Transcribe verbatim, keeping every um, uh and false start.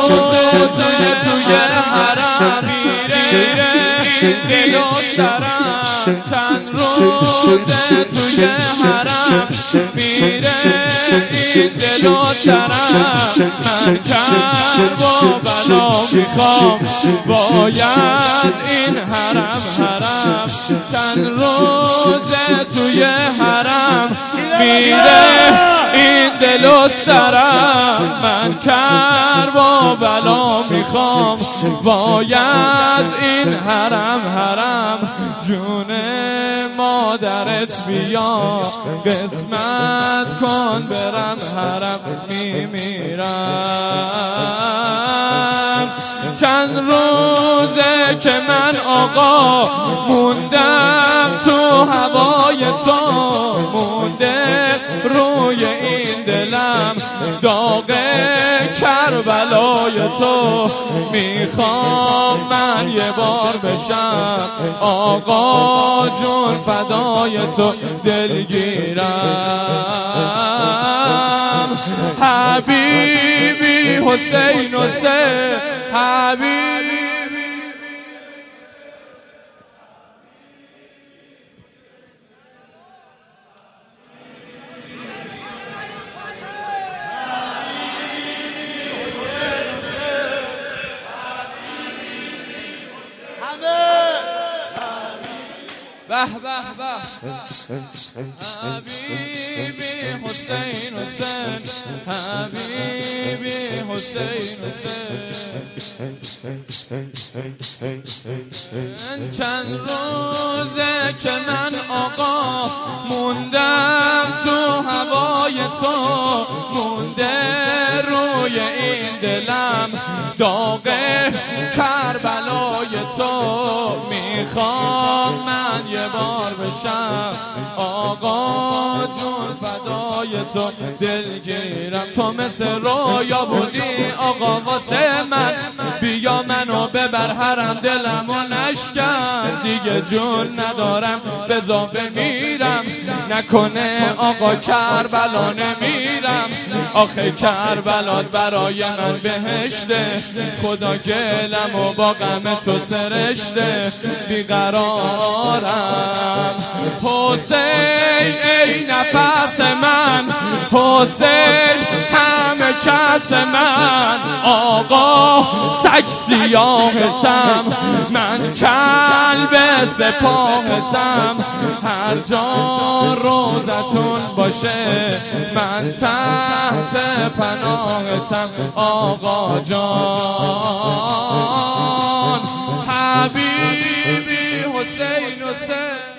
روزه توی حرم میره دل و سرم چند روزه توی حرم میره این دل و سرم من کرب و بلا میخوام باید این حرم حرم چند روزه توی حرم میره این دل و سرم من کرب و بلا میخوام باید این حرم حرم جون مادرت بیا قسمت کن برم حرم میمیرم چند روزه که من آقا موندم تو هوای تو مونده روی این دلم داغ کربلای تو میخوام من یه بار بشم آقا جون فدای تو دلگیرم حبیبی حسین حسین حبیبی به به به حبیبی حسین حسین حبیبی حسین حسین چند روزه که من آقا موندم تو هوای تو مونده روی این دلم داغ کربلای تو میخوام من یه بار بشم آقا جون فدای تو دلگیرم تو مثل رویا بودی آقا واسه من بیا منو ببر حرم دلمو نشکن دیگه جون ندارم بذار بمیرم نکنه آقا کربلا نمیرم آخه کربلات برای من بهشته خدا گلمو با غم تو سرشته بیقرارم حسین ای نفس من حسین همه کس من آقا سگ سیاهتم من کلب سپاهتم هر جا روزتون باشه من تحت پناهتم آقا جان حبیبی حسین حسین